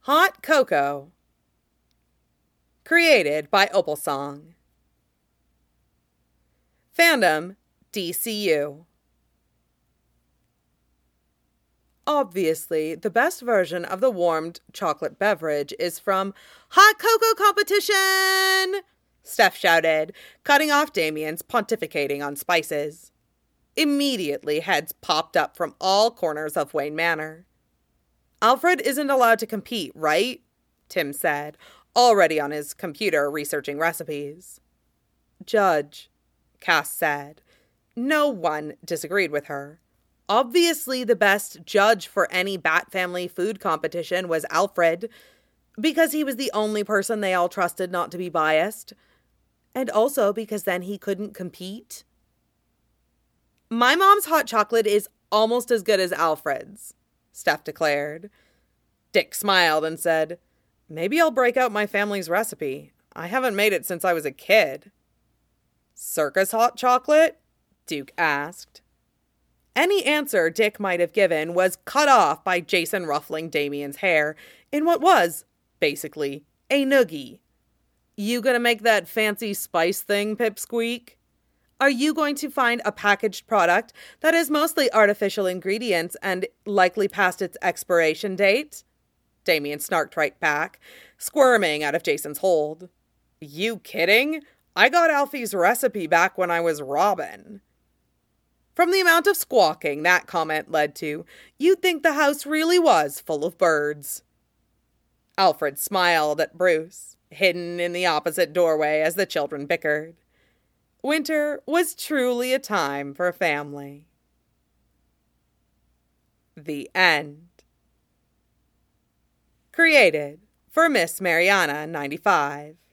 Hot Cocoa. Created by Opalsong. Fandom, DCU. Obviously, the best version of the warmed chocolate beverage is from Hot Cocoa Competition! Steph shouted, cutting off Damien's pontificating on spices. Immediately, heads popped up from all corners of Wayne Manor. Alfred isn't allowed to compete, right? Tim said, already on his computer researching recipes. Judge, Cass said. No one disagreed with her. Obviously, the best judge for any Bat Family food competition was Alfred, because he was the only person they all trusted not to be biased, and also because then he couldn't compete. My mom's hot chocolate is almost as good as Alfred's, Steph declared. Dick smiled and said, maybe I'll break out my family's recipe. I haven't made it since I was a kid. Circus hot chocolate? Duke asked. Any answer Dick might have given was cut off by Jason ruffling Damien's hair in what was, basically, a noogie. You gonna make that fancy spice thing, Pipsqueak? Are you going to find a packaged product that is mostly artificial ingredients and likely past its expiration date? Damien snarked right back, squirming out of Jason's hold. You kidding? I got Alfie's recipe back when I was Robin. From the amount of squawking that comment led to, you'd think the house really was full of birds. Alfred smiled at Bruce, hidden in the opposite doorway as the children bickered. Winter was truly a time for family. The end. Created for Miss Mariana 95.